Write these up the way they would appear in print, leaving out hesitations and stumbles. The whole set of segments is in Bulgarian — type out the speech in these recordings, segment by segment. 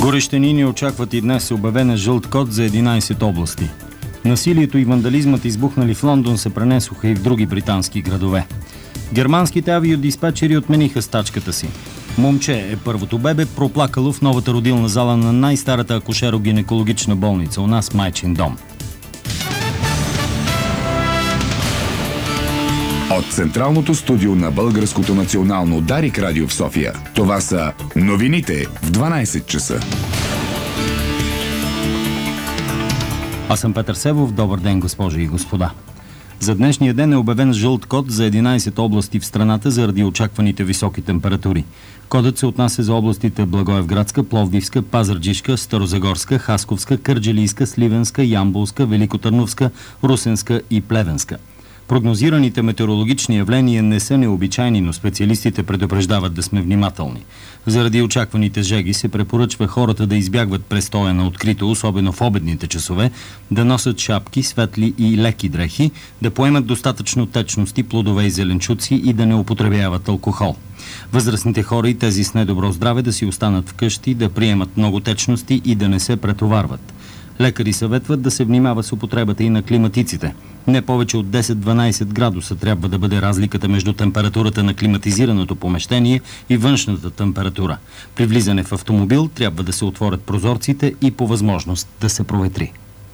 Горещини ни очакват и днес обявена жълт код за 11 области. Насилието и вандализмът, избухнали в Лондон, се пренесоха и в други британски градове. Германските авиодиспачери отмениха стачката си. Момче е първото бебе, проплакало в новата родилна зала на най-старата акушеро-гинекологична болница у нас, Майчин дом. От централното студио на Българското национално Дарик радио в София, това са новините в 12 часа. Аз съм Петър Севов. Добър ден, госпожи и господа. За днешния ден е обявен жълт код за 11 области в страната заради очакваните високи температури. Кодът се отнася за областите Благоевградска, Пловдивска, Пазарджишка, Старозагорска, Хасковска, Кърджалийска, Сливенска, Ямболска, Великотърновска, Русенска и Плевенска. Прогнозираните метеорологични явления не са необичайни, но специалистите предупреждават да сме внимателни. Заради очакваните жеги се препоръчва хората да избягват престоя на открито, особено в обедните часове, да носят шапки, светли и леки дрехи, да поемат достатъчно течности, плодове и зеленчуци и да не употребяват алкохол. Възрастните хора и тези с недобро здраве да си останат вкъщи, да приемат много течности и да не се претоварват. Лекари съветват да се внимава с употребата и на климатиците. Не повече от 10-12 градуса трябва да бъде разликата между температурата на климатизираното помещение и външната температура. При влизане в автомобил трябва да се отворят прозорците и по възможност да се проветри.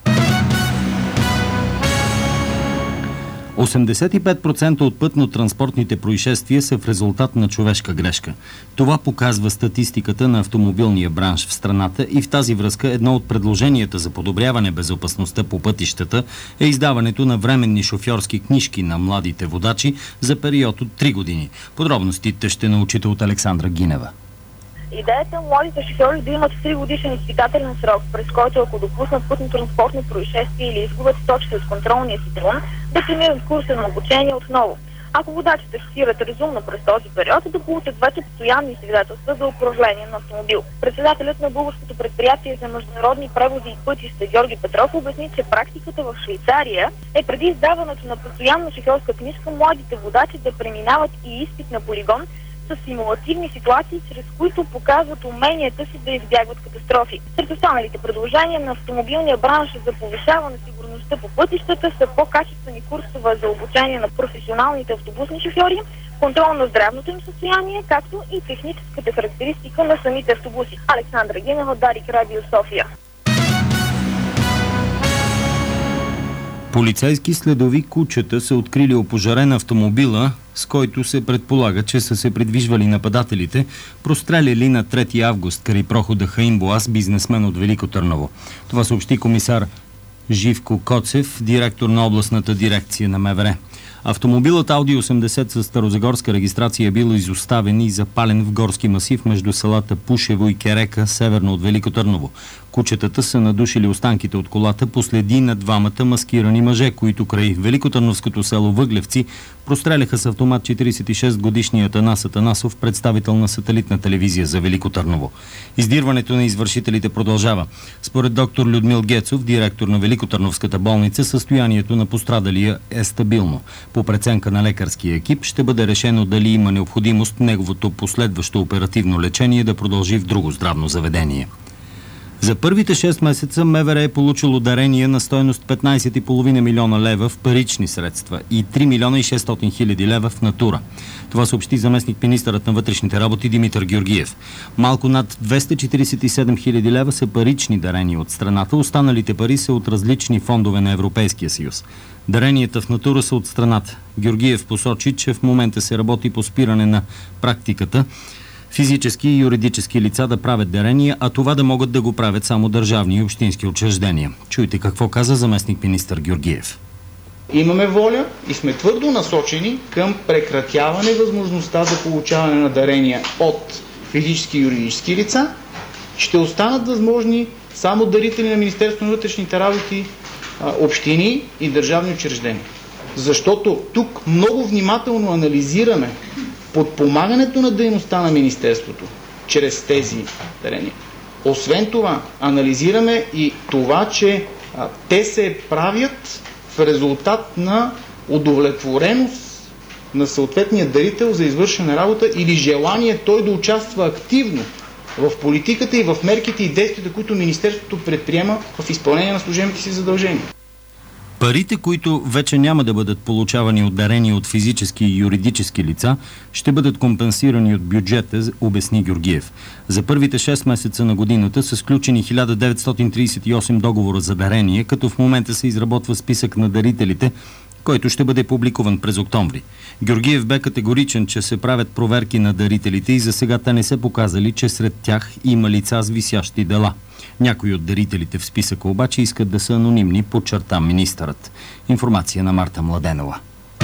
85% от пътно-транспортните происшествия са в резултат на човешка грешка. Това показва статистиката на автомобилния бранш в страната и в тази връзка едно от предложенията за подобряване безопасността по пътищата е издаването на временни шофьорски книжки на младите водачи за период от 3 години. Подробностите ще научите от Александра Гинева. Идеята е младите шофьори да имат 3-годишен изпитателен срок, през който ако допуснат пътно-транспортно происшествие или изгубят точки от контролния си талон, да преминат курса на обучение отново. Ако водачите шофират разумно през този период, да получат вече постоянни свидетелства за управление на автомобил. Председателят на Българското предприятие за международни превози и пътища Георги Петров обясни, че практиката в Швейцария е преди издаването на постоянна шофьорска книжка младите водачи да преминават и изпит на полигон с симулативни ситуации, чрез които показват уменията си да избягват катастрофи. Сред останалите предложения на автомобилния бранш за повишаване сигурността по пътищата са по-качествени курсове за обучение на професионалните автобусни шофьори, контрол на здравното им състояние, както и техническата характеристика на самите автобуси. Александра Гинева, Дарик радио София. Полицейски следови кучета са открили опожарен автомобила, с който се предполага, че са се придвижвали нападателите, простреляли на 3 август край прохода Хаин Боас бизнесмен от Велико Търново. Това съобщи комисар Живко Коцев, директор на областната дирекция на МВР. Автомобилът Ауди 80 с старозагорска регистрация е бил изоставен и запален в горски масив между селата Пушево и Керека, северно от Велико Търново. Кучетата са надушили останките от колата по следи на двамата маскирани мъже, които край великотърновското село Въглевци простреляха с автомат 46-годишния Атанас Атанасов, представител на сателитна телевизия за Велико Търново. Издирването на извършителите продължава. Според доктор Людмил Гецов, директор на Великотърновската болница, състоянието на пострадалия е стабилно. По преценка на лекарския екип ще бъде решено дали има необходимост неговото последващо оперативно лечение да продължи в друго здравно заведение. За първите 6 месеца МВР е получило дарения на стойност 15,5 милиона лева в парични средства и 3 милиона и 600 хиляди лева в натура. Това съобщи заместник-министърът на вътрешните работи Димитър Георгиев. Малко над 247 хиляди лева са парични дарения от страната, останалите пари са от различни фондове на Европейския съюз. Даренията в натура са от страната. Георгиев посочи, че в момента се работи по спиране на практиката физически и юридически лица да правят дарения, а това да могат да го правят само държавни и общински учреждения. Чуйте какво каза заместник-министър Георгиев. Имаме воля и сме твърдо насочени към прекратяване възможността за получаване на дарения от физически и юридически лица. Ще останат възможни само дарители на Министерството на вътрешните работи, общини и държавни учреждения. Защото тук много внимателно анализираме подпомагането на дейността на Министерството чрез тези дарения. Освен това, анализираме и това, че те се правят в резултат на удовлетвореност на съответния дарител за извършена работа или желание той да участва активно в политиката и в мерките и действията, които Министерството предприема в изпълнение на служебните си задължения. Парите, които вече няма да бъдат получавани от дарения от физически и юридически лица, ще бъдат компенсирани от бюджета, обясни Георгиев. За първите 6 месеца на годината са сключени 1938 договора за дарение, като в момента се изработва списък на дарителите, който ще бъде публикуван през октомври. Георгиев бе категоричен, че се правят проверки на дарителите и за сега те не се показали, че сред тях има лица с висящи дела. Някои от дарителите в списъка обаче искат да са анонимни, подчерта министърът. Информация на Марта Младенова.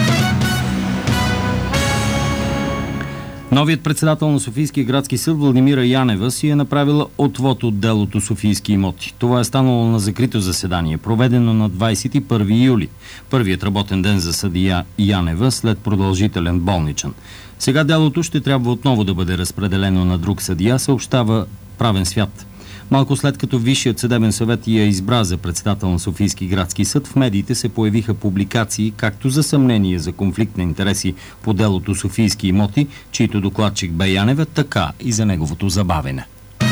Новият председател на Софийския градски съд Владимира Янева си е направила отвод от делото Софийски имоти. Това е станало на закрито заседание, проведено на 21 юли. Първият работен ден за съдия Янева след продължителен болничен. Сега делото ще трябва отново да бъде разпределено на друг съдия, съобщава Правен свят. Малко след като Висшият съдебен съвет я избра за председател на Софийски градски съд, в медиите се появиха публикации както за съмнение за конфликт на интереси по делото Софийски имоти, чийто докладчик бе Янева, така и за неговото забавене.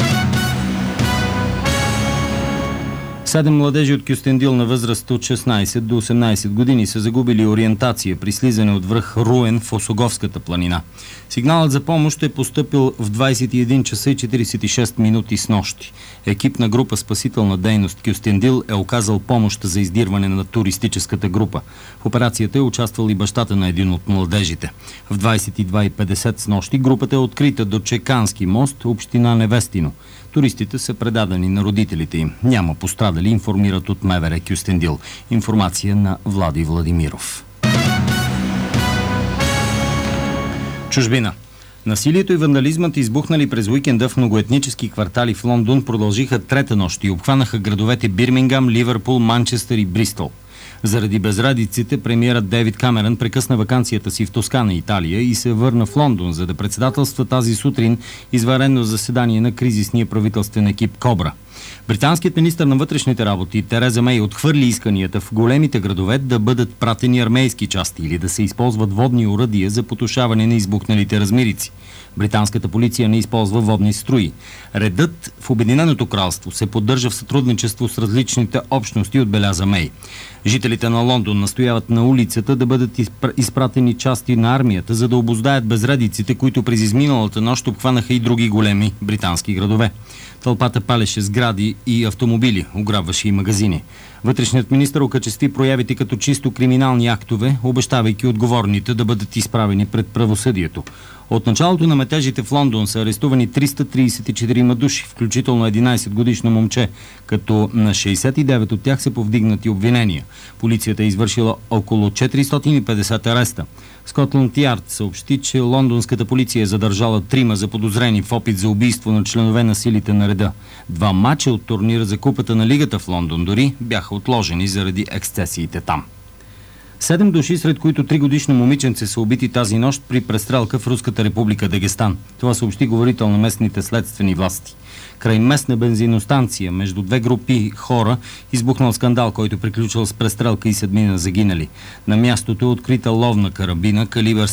7 младежи от Кюстендил на възраст от 16 до 18 години са загубили ориентация при слизане от връх Руен в Осоговската планина. Сигналът за помощ е постъпил в 21 часа и 46 минути снощи. Екип на група Спасителна дейност Кюстендил е оказал помощ за издирване на туристическата група. В операцията е участвал и бащата на един от младежите. В 22:50 снощи групата е открита до Чекански мост, община Невестино. Туристите са предадени на родителите им. Няма пострадали, информират от МВР Кюстендил. Информация на Влади Владимиров. Чужбина. Насилието и вандализмът, избухнали през уикенда в многоетнически квартали в Лондон, продължиха трета нощ и обхванаха градовете Бирмингам, Ливърпул, Манчестър и Бристол. Заради безредиците, премиерът Дейвид Камерън прекъсна ваканцията си в Тоскана, Италия, и се върна в Лондон, за да председателства тази сутрин извънредно заседание на кризисния правителствен екип Кобра. Британският министър на вътрешните работи Тереза Мей отхвърли исканията в големите градове да бъдат пратени армейски части или да се използват водни оръдия за потушаване на избухналите размирици. Британската полиция не използва водни струи. Редът в Обединеното кралство се поддържа в сътрудничество с различните общности, отбеляза Мей. Жителите на Лондон настояват на улицата да бъдат изпратени части на армията, за да обуздаят безредиците, които през изминалата нощ обхванаха и други големи британски градове. Тълпата палеше сгради и автомобили, ограбваше и магазини. Вътрешният министър окачестви проявите като чисто криминални актове, обещавайки отговорните да бъдат изправени пред правосъдието. От началото на метежите в Лондон са арестувани 334 души, включително 11-годишно момче, като на 69 от тях са повдигнати обвинения. Полицията е извършила около 450 ареста. Скотланд Ярд съобщи, че лондонската полиция е задържала 3 заподозрени в опит за убийство на членове на силите на реда. 2 мача от турнира за купата на лигата в Лондон дори бяха отложени заради ексцесиите там. 7 души, сред които 3-годишно момиченце, са убити тази нощ при престрелка в Руската република Дагестан. Това съобщи говорител на местните следствени власти. Край местна бензиностанция между две групи хора избухнал скандал, който приключил с престрелка и 7 загинали. На мястото е открита ловна карабина калибър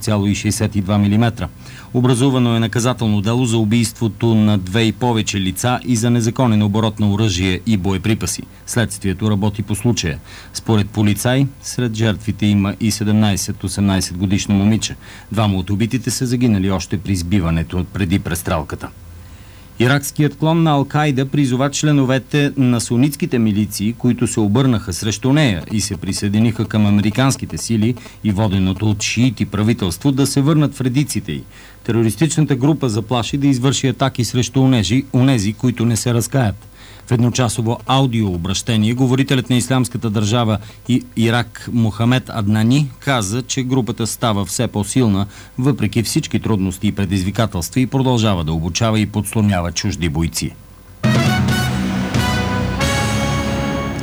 7,62 мм. Образувано е наказателно дело за убийството на 2 и повече лица и за незаконен оборот на оръжие и боеприпаси. Следствието работи по случая. Според полицай, сред жертвите има и 17-18 годишно момиче. 2 от убитите са загинали още при избиването преди престрелката. Иракският клон на Ал-Кайда призова членовете на сунитските милиции, които се обърнаха срещу нея и се присъединиха към американските сили и воденото от шиити правителство, да се върнат в редиците й. Терористичната група заплаши да извърши атаки срещу онези, които не се разкаят. В едночасово аудиообращение говорителят на Ислямската държава и Ирак Мохамед Аднани каза, че групата става все по-силна, въпреки всички трудности и предизвикателства, и продължава да обучава и подслонява чужди бойци.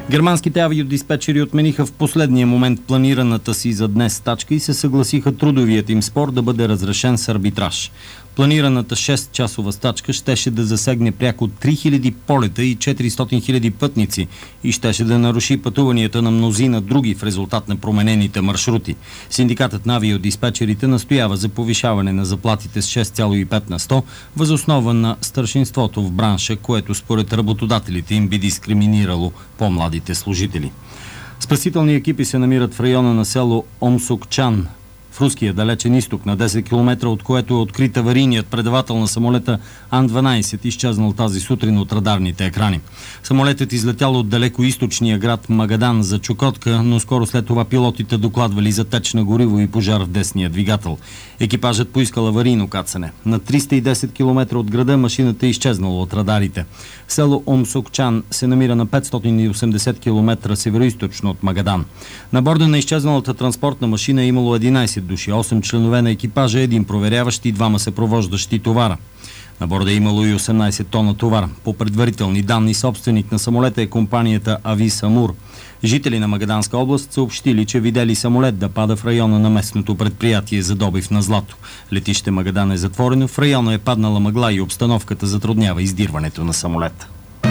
Германските авиодиспетчери отмениха в последния момент планираната си за днес стачка и се съгласиха трудовият им спор да бъде разрешен с арбитраж. Планираната 6-часова стачка щеше да засегне пряко 3000 полета и 400 000 пътници и щеше да наруши пътуванията на мнозина други в резултат на променените маршрути. Синдикатът на авиодиспетчерите настоява за повишаване на заплатите с 6,5 на 100 въз основа на старшинството в бранша, което според работодателите им би дискриминирало по-младите служители. Спасителни екипи се намират в района на село Омсокчан, в руския далечен изток, на 10 км, от което е открит аварийният предавател на самолета Ан-12, изчезнал тази сутрин от радарните екрани. Самолетът излетял от далеко източния град Магадан за Чукотка, но скоро след това пилотите докладвали за теч на гориво и пожар в десния двигател. Екипажът поискал аварийно кацане. На 310 км от града машината е изчезнала от радарите. Село Омсокчан се намира на 580 км североизточно от Магадан. На борда на изчезналата транспортна машина е имало 11 души, 8 членове на екипажа, 1 проверяващ и 2 съпровождащи товара. На борда е имало и 18 тона товар. По предварителни данни, собственик на самолета е компанията Авис Амур. Жители на Магаданска област съобщили, че видели самолет да пада в района на местното предприятие за добив на злато. Летище Магадан е затворено, в района е паднала мъгла и обстановката затруднява издирването на самолета.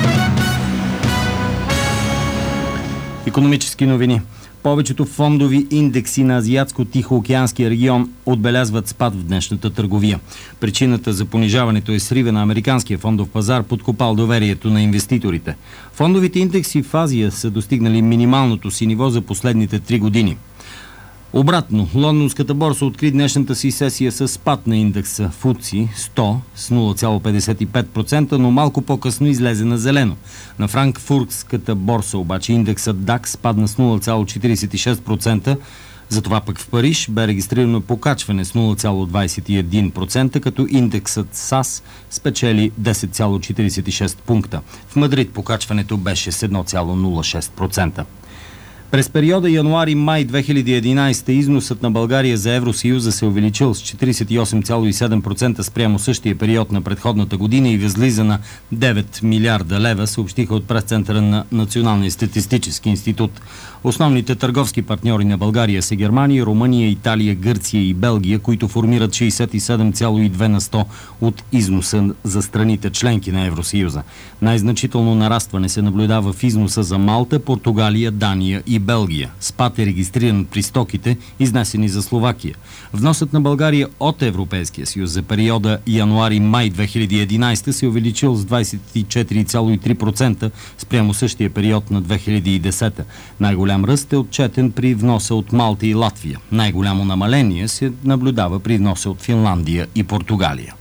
Икономически новини. Повечето фондови индекси на Азиатско-Тихоокеанския регион отбелязват спад в днешната търговия. Причината за понижаването е срива на американския фондов пазар, подкопал доверието на инвеститорите. Фондовите индекси в Азия са достигнали минималното си ниво за последните 3 години. Обратно, лондонската борса откри днешната си сесия с спад на индекса FTSE 100 с 0,55%, но малко по-късно излезе на зелено. На франкфуртската борса обаче индексът DAX падна с 0,46%, затова пък в Париж бе регистрирано покачване с 0,21%, като индексът САС спечели 10,46 пункта. В Мадрид покачването беше с 1,06%. През периода януари-май 2011 износът на България за Евросъюза се увеличил с 48,7% спрямо същия период на предходната година и възлиза на 9 милиарда лева, съобщиха от пресцентъра на Националния статистически институт. Основните търговски партньори на България са Германия, Румъния, Италия, Гърция и Белгия, които формират 67,2 на 100 от износа за страните членки на Евросъюза. Най-значително нарастване се наблюдава в износа за Малта, Португалия, Дания и Белгия. Спад е регистриран при стоките, изнесени за Словакия. Вносът на България от Европейския съюз за периода януари-май 2011 се увеличил с 24,3% спрямо същия период на 2010. Най-голям ръст е отчетен при вноса от Малта и Латвия. Най-голямо намаление се наблюдава при вноса от Финландия и Португалия.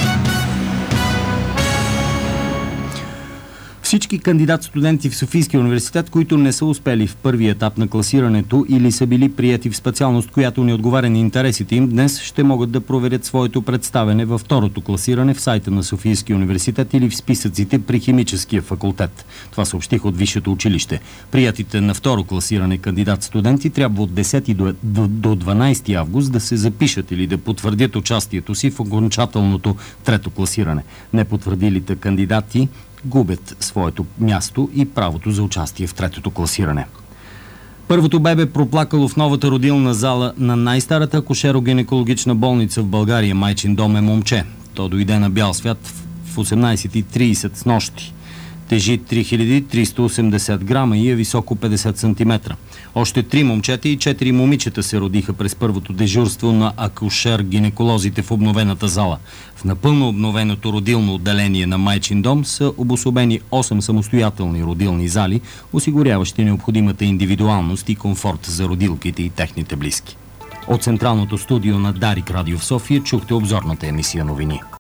Всички кандидат-студенти в Софийския университет, които не са успели в първи етап на класирането или са били приети в специалност, която не отговаря на интересите им, днес ще могат да проверят своето представяне във второто класиране в сайта на Софийския университет или в списъците при Химическия факултет. Това съобщих от Висшето училище. Приятите на второ класиране кандидат-студенти трябва от 10 до 12 август да се запишат или да потвърдят участието си в окончателното трето класиране. Непотвърдилите кандидати губят своето място и правото за участие в третото класиране. Първото бебе проплакало в новата родилна зала на най-старата акушеро-гинекологична болница в България. Майчин дом е момче. То дойде на бял свят в 18:30 с нощи. Тежи 3380 грама и е високо 50 см. Още 3 момчета и 4 момичета се родиха през първото дежурство на акушер-гинеколозите в обновената зала. В напълно обновеното родилно отделение на Майчин дом са обособени 8 самостоятелни родилни зали, осигуряващи необходимата индивидуалност и комфорт за родилките и техните близки. От централното студио на Дарик Радио в София чухте обзорната емисия новини.